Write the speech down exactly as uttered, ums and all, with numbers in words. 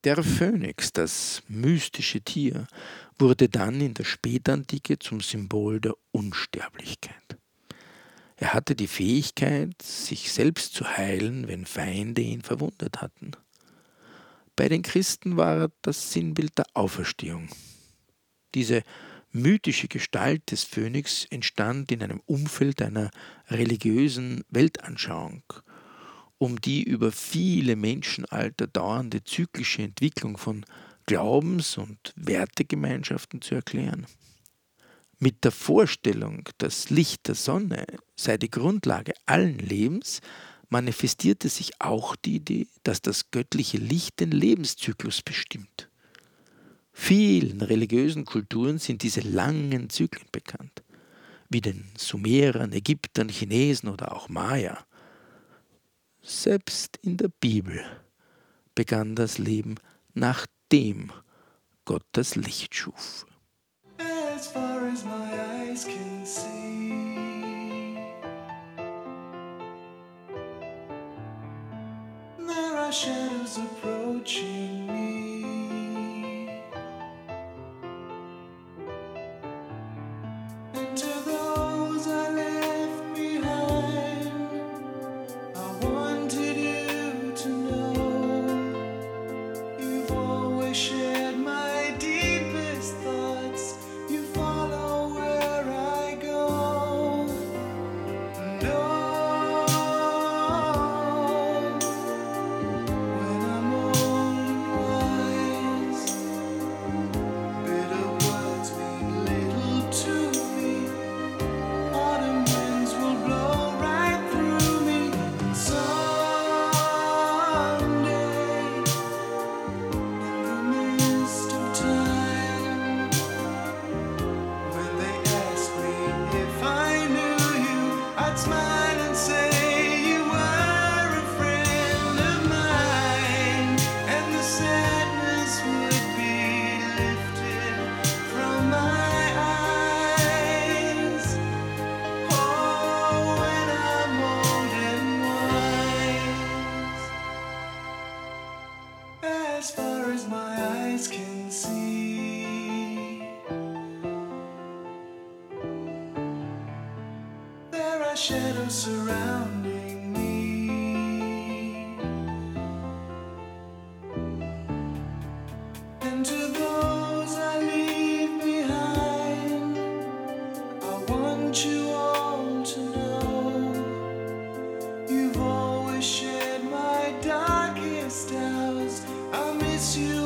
Der Phönix, das mystische Tier, wurde dann in der Spätantike zum Symbol der Unsterblichkeit. Er hatte die Fähigkeit, sich selbst zu heilen, wenn Feinde ihn verwundet hatten. Bei den Christen war er das Sinnbild der Auferstehung. Diese mythische Gestalt des Phönix entstand in einem Umfeld einer religiösen Weltanschauung, um die über viele Menschenalter dauernde zyklische Entwicklung von Glaubens- und Wertegemeinschaften zu erklären. Mit der Vorstellung, das Licht der Sonne sei die Grundlage allen Lebens, manifestierte sich auch die Idee, dass das göttliche Licht den Lebenszyklus bestimmt. Vielen religiösen Kulturen sind diese langen Zyklen bekannt, wie den Sumerern, Ägyptern, Chinesen oder auch Maya. Selbst in der Bibel begann das Leben, nachdem Gott das Licht schuf. As far as my eyes can see, there are shadows approaching me, and to those I left behind, I wanted you to know you've always shared my deepest thoughts. You follow where I go. No, when I'm old and wise, bitter words mean little to me. Autumn winds will blow right through me. Someday, in the mist of time, when they asked me if I knew you, I'd smile and say you were a friend of mine, and the sadness would be lifted from my eyes. Oh, when I'm old and wise, as far as my eyes can see, there are shadows surrounding me, and to those I leave behind, I want you all to know you've always shared my darkest hours. I miss you